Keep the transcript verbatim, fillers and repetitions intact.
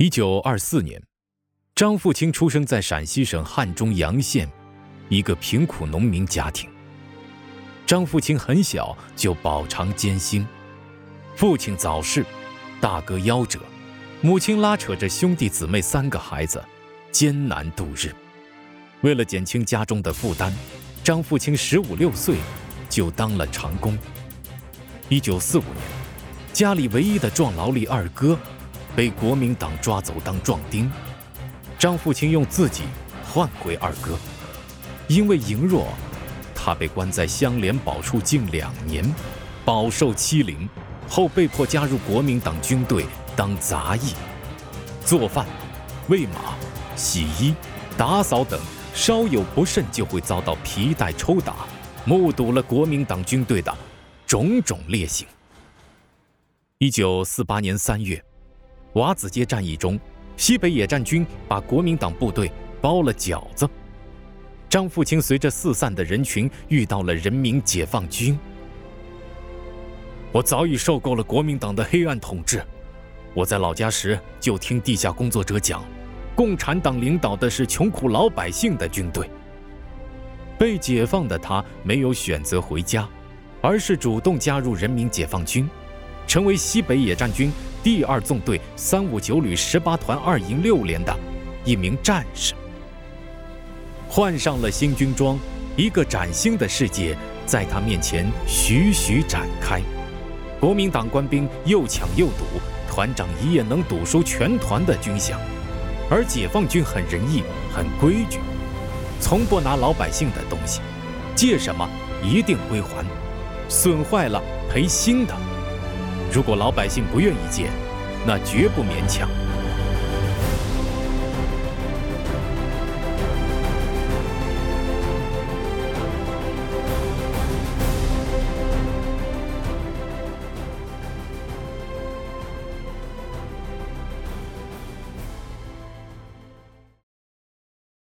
一九二四年，张富清出生在陕西省汉中洋县一个贫苦农民家庭。张富清很小就饱尝艰辛，父亲早逝，大哥夭折，母亲拉扯着兄弟姊妹三个孩子，艰难度日。为了减轻家中的负担，张富清十五六岁就当了长工。一九四五年，家里唯一的壮劳力二哥被国民党抓走当壮丁，张富清用自己换回二哥。因为羸弱，他被关在乡联保处近两年，饱受欺凌，后被迫加入国民党军队当杂役，做饭、喂马、洗衣、打扫等，稍有不慎就会遭到皮带抽打，目睹了国民党军队的种种劣行。一九四八年三月，瓦子街战役中，西北野战军把国民党部队包了饺子。张富清随着四散的人群遇到了人民解放军。我早已受够了国民党的黑暗统治。我在老家时就听地下工作者讲，共产党领导的是穷苦老百姓的军队。被解放的他没有选择回家，而是主动加入人民解放军，成为西北野战军第二纵队三五九旅十八团二营六连的一名战士。换上了新军装，一个崭新的世界在他面前徐徐展开。国民党官兵又抢又堵，团长一夜能堵出全团的军饷，而解放军很仁义，很规矩，从不拿老百姓的东西，借什么一定归还，损坏了赔新的。如果老百姓不愿意借，那绝不勉强。